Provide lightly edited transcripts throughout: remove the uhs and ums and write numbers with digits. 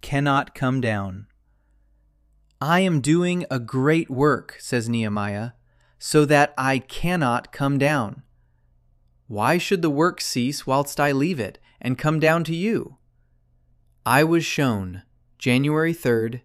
cannot come down. I am doing a great work, says Nehemiah, so that I cannot come down. Why should the work cease whilst I leave it and come down to you? I was shown, January 3rd,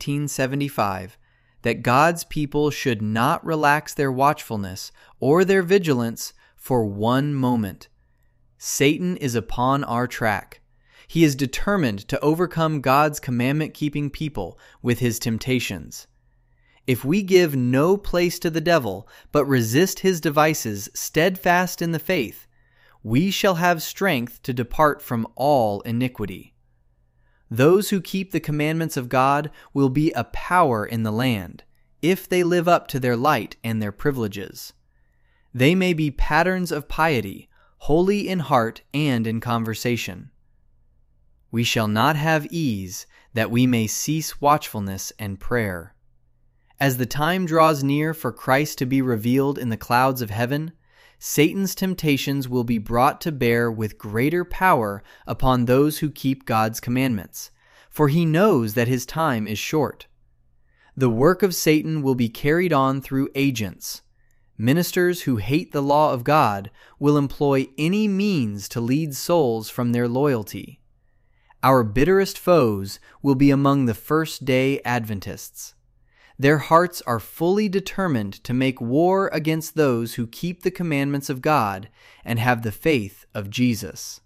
1875, that God's people should not relax their watchfulness or their vigilance for one moment. Satan is upon our track. He is determined to overcome God's commandment-keeping people with his temptations. If we give no place to the devil, but resist his devices steadfast in the faith, we shall have strength to depart from all iniquity. Those who keep the commandments of God will be a power in the land, if they live up to their light and their privileges. They may be patterns of piety, holy in heart and in conversation. We shall not have ease, that we may cease watchfulness and prayer. As the time draws near for Christ to be revealed in the clouds of heaven, Satan's temptations will be brought to bear with greater power upon those who keep God's commandments, for he knows that his time is short. The work of Satan will be carried on through agents. Ministers who hate the law of God will employ any means to lead souls from their loyalty. Our bitterest foes will be among the first-day Adventists. Their hearts are fully determined to make war against those who keep the commandments of God and have the faith of Jesus.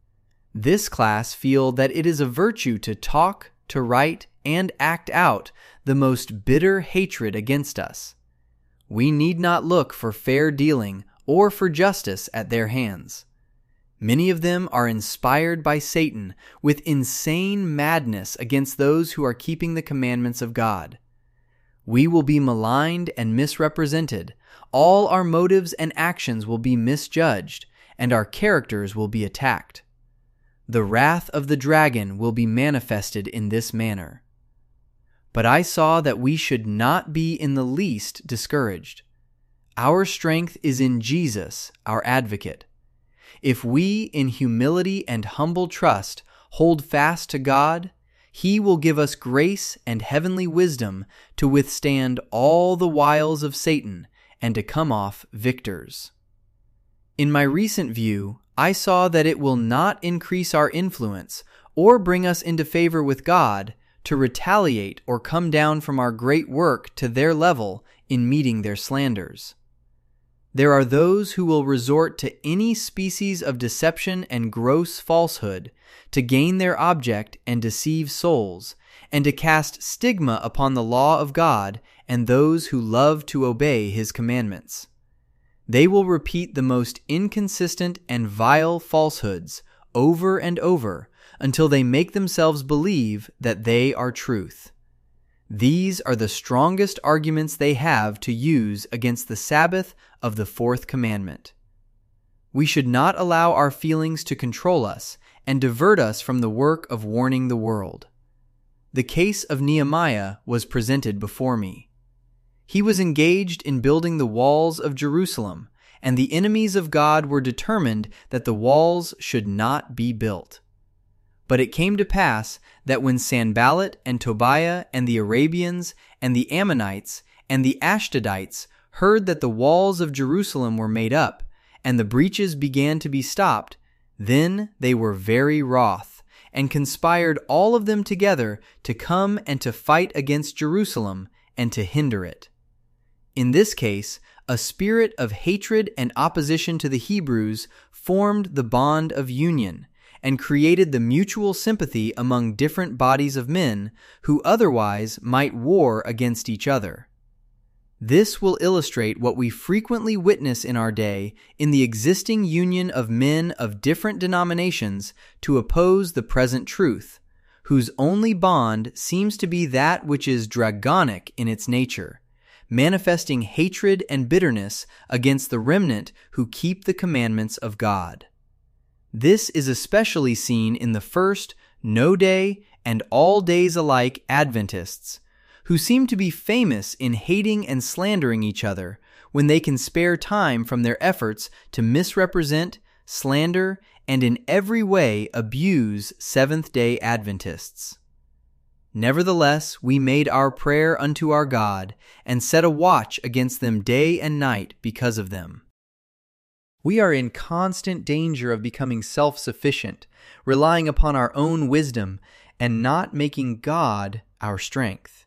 This class feel that it is a virtue to talk, to write, and act out the most bitter hatred against us. We need not look for fair dealing or for justice at their hands. Many of them are inspired by Satan with insane madness against those who are keeping the commandments of God. We will be maligned and misrepresented. All our motives and actions will be misjudged, and our characters will be attacked. The wrath of the dragon will be manifested in this manner. But I saw that we should not be in the least discouraged. Our strength is in Jesus, our advocate. If we, in humility and humble trust, hold fast to God, he will give us grace and heavenly wisdom to withstand all the wiles of Satan and to come off victors. In my recent view, I saw that it will not increase our influence or bring us into favor with God to retaliate or come down from our great work to their level in meeting their slanders. There are those who will resort to any species of deception and gross falsehood to gain their object and deceive souls, and to cast stigma upon the law of God and those who love to obey his commandments. They will repeat the most inconsistent and vile falsehoods over and over until they make themselves believe that they are truth. These are the strongest arguments they have to use against the Sabbath of the fourth commandment. We should not allow our feelings to control us and divert us from the work of warning the world. The case of Nehemiah was presented before me. He was engaged in building the walls of Jerusalem, and the enemies of God were determined that the walls should not be built. But it came to pass that when Sanballat and Tobiah and the Arabians and the Ammonites and the Ashdodites heard that the walls of Jerusalem were made up, and the breaches began to be stopped, then they were very wroth, and conspired all of them together to come and to fight against Jerusalem and to hinder it. In this case, a spirit of hatred and opposition to the Hebrews formed the bond of union, and created the mutual sympathy among different bodies of men who otherwise might war against each other. This will illustrate what we frequently witness in our day in the existing union of men of different denominations to oppose the present truth, whose only bond seems to be that which is dragonic in its nature, manifesting hatred and bitterness against the remnant who keep the commandments of God. This is especially seen in the first, no-day, and all days alike Adventists, who seem to be famous in hating and slandering each other when they can spare time from their efforts to misrepresent, slander, and in every way abuse Seventh-day Adventists. Nevertheless, we made our prayer unto our God, and set a watch against them day and night because of them. We are in constant danger of becoming self-sufficient, relying upon our own wisdom, and not making God our strength.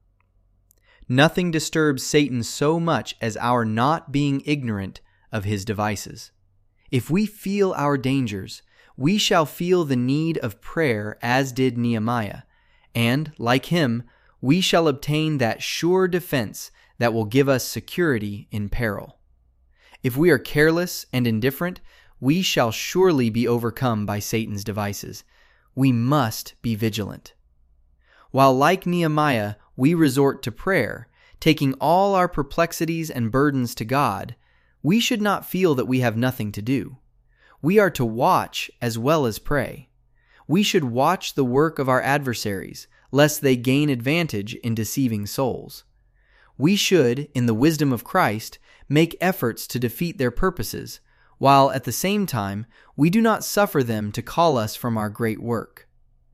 Nothing disturbs Satan so much as our not being ignorant of his devices. If we feel our dangers, we shall feel the need of prayer as did Nehemiah, and, like him, we shall obtain that sure defense that will give us security in peril. If we are careless and indifferent, we shall surely be overcome by Satan's devices. We must be vigilant. While, like Nehemiah, we resort to prayer, taking all our perplexities and burdens to God, we should not feel that we have nothing to do. We are to watch as well as pray. We should watch the work of our adversaries, lest they gain advantage in deceiving souls. We should, in the wisdom of Christ, make efforts to defeat their purposes, while at the same time we do not suffer them to call us from our great work.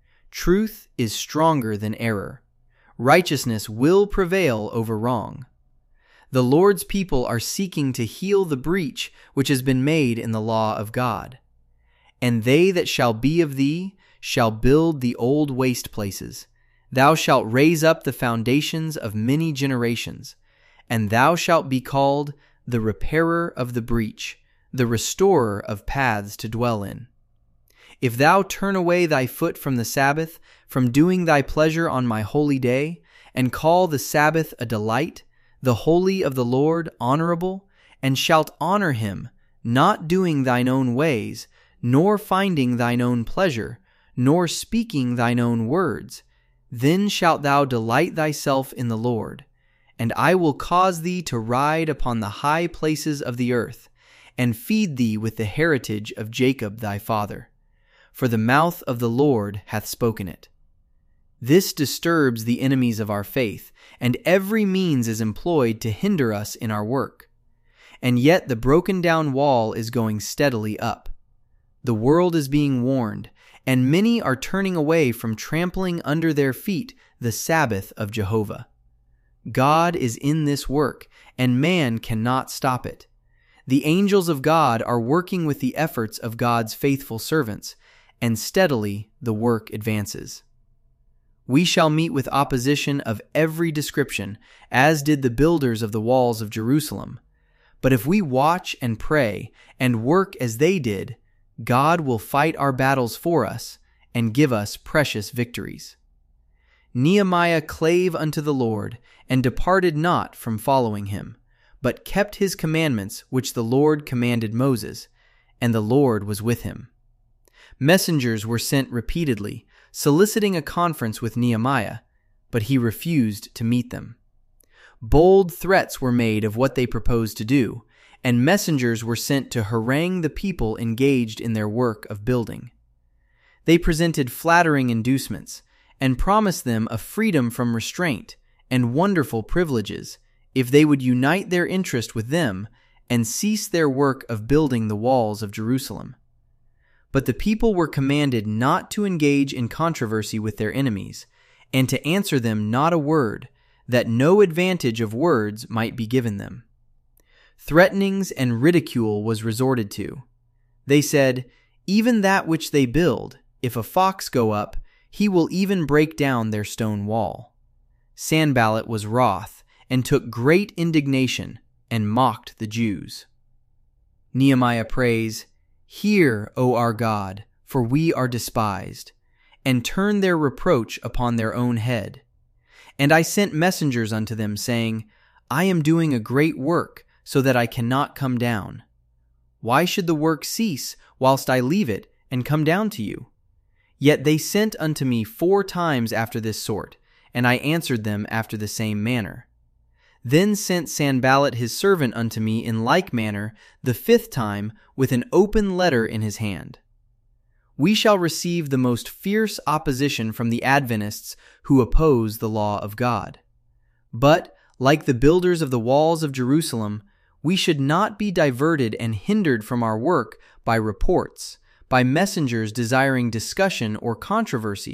Truth is stronger than error. Righteousness will prevail over wrong. The Lord's people are seeking to heal the breach which has been made in the law of God. And they that shall be of thee shall build the old waste places. Thou shalt raise up the foundations of many generations, and thou shalt be called the repairer of the breach, the restorer of paths to dwell in. If thou turn away thy foot from the Sabbath, from doing thy pleasure on my holy day, and call the Sabbath a delight, the holy of the Lord honorable, and shalt honor him, not doing thine own ways, nor finding thine own pleasure, nor speaking thine own words, then shalt thou delight thyself in the Lord, and I will cause thee to ride upon the high places of the earth, and feed thee with the heritage of Jacob thy father. For the mouth of the Lord hath spoken it. This disturbs the enemies of our faith, and every means is employed to hinder us in our work. And yet the broken down wall is going steadily up. The world is being warned, and many are turning away from trampling under their feet the Sabbath of Jehovah. God is in this work, and man cannot stop it. The angels of God are working with the efforts of God's faithful servants, and steadily the work advances. We shall meet with opposition of every description, as did the builders of the walls of Jerusalem. But if we watch and pray and work as they did, God will fight our battles for us and give us precious victories. Nehemiah clave unto the Lord, and departed not from following him, but kept his commandments which the Lord commanded Moses, and the Lord was with him. Messengers were sent repeatedly, soliciting a conference with Nehemiah, but he refused to meet them. Bold threats were made of what they proposed to do, and messengers were sent to harangue the people engaged in their work of building. They presented flattering inducements, and promised them a freedom from restraint and wonderful privileges if they would unite their interest with them and cease their work of building the walls of Jerusalem. But the people were commanded not to engage in controversy with their enemies, and to answer them not a word, that no advantage of words might be given them. Threatenings and ridicule was resorted to. They said, "Even that which they build, if a fox go up, he will even break down their stone wall." Sanballat was wroth, and took great indignation, and mocked the Jews. Nehemiah prays, "Hear, O our God, for we are despised, and turn their reproach upon their own head. And I sent messengers unto them, saying, I am doing a great work, so that I cannot come down. Why should the work cease, whilst I leave it, and come down to you? Yet they sent unto me 4 times after this sort, and I answered them after the same manner. Then sent Sanballat his servant unto me in like manner the 5th time, with an open letter in his hand. We shall receive the most fierce opposition from the Adventists who oppose the law of God. But, like the builders of the walls of Jerusalem, we should not be diverted and hindered from our work by reports, by messengers desiring discussion or controversy,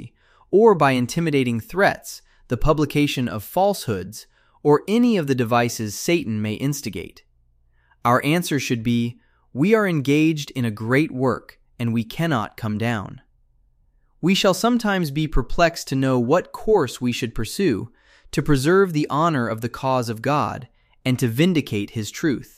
or by intimidating threats, the publication of falsehoods, or any of the devices Satan may instigate. Our answer should be, we are engaged in a great work, and we cannot come down. We shall sometimes be perplexed to know what course we should pursue to preserve the honor of the cause of God and to vindicate His truth.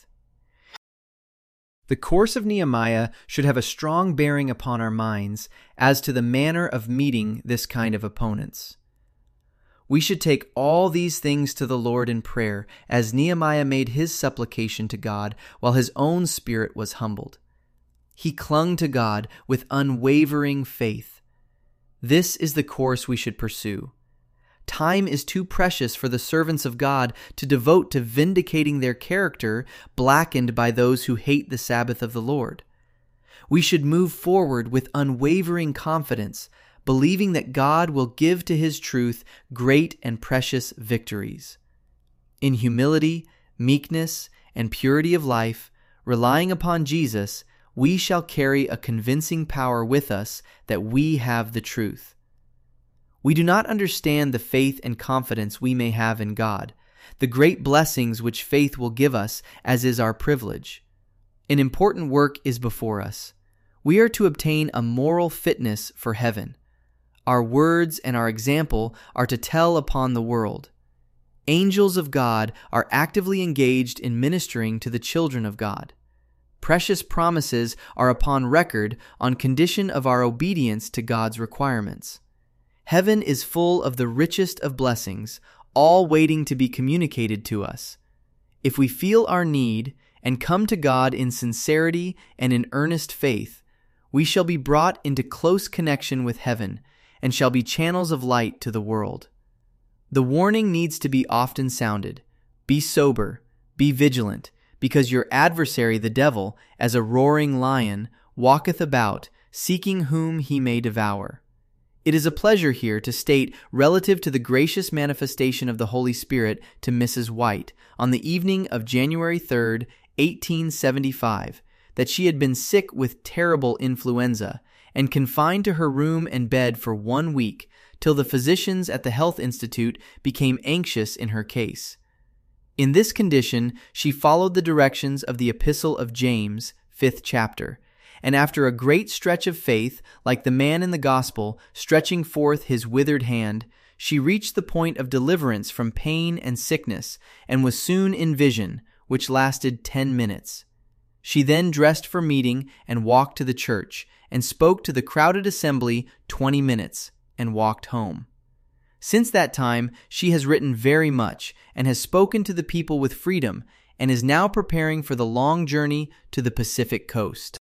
The course of Nehemiah should have a strong bearing upon our minds as to the manner of meeting this kind of opponents. We should take all these things to the Lord in prayer, as Nehemiah made his supplication to God while his own spirit was humbled. He clung to God with unwavering faith. This is the course we should pursue. Time is too precious for the servants of God to devote to vindicating their character blackened by those who hate the Sabbath of the Lord. We should move forward with unwavering confidence, believing that God will give to His truth great and precious victories. In humility, meekness, and purity of life, relying upon Jesus, we shall carry a convincing power with us that we have the truth. We do not understand the faith and confidence we may have in God, the great blessings which faith will give us, as is our privilege. An important work is before us. We are to obtain a moral fitness for heaven. Our words and our example are to tell upon the world. Angels of God are actively engaged in ministering to the children of God. Precious promises are upon record on condition of our obedience to God's requirements. Heaven is full of the richest of blessings, all waiting to be communicated to us. If we feel our need and come to God in sincerity and in earnest faith, we shall be brought into close connection with heaven and shall be channels of light to the world. The warning needs to be often sounded. Be sober, be vigilant, because your adversary the devil, as a roaring lion, walketh about, seeking whom he may devour. It is a pleasure here to state relative to the gracious manifestation of the Holy Spirit to Mrs. White on the evening of January 3rd, 1875, that she had been sick with terrible influenza and confined to her room and bed for 1 week till the physicians at the Health Institute became anxious in her case. In this condition, she followed the directions of the Epistle of James, 5th chapter, and after a great stretch of faith, like the man in the gospel stretching forth his withered hand, she reached the point of deliverance from pain and sickness, and was soon in vision, which lasted 10 minutes. She then dressed for meeting and walked to the church, and spoke to the crowded assembly 20 minutes, and walked home. Since that time, she has written very much, and has spoken to the people with freedom, and is now preparing for the long journey to the Pacific coast.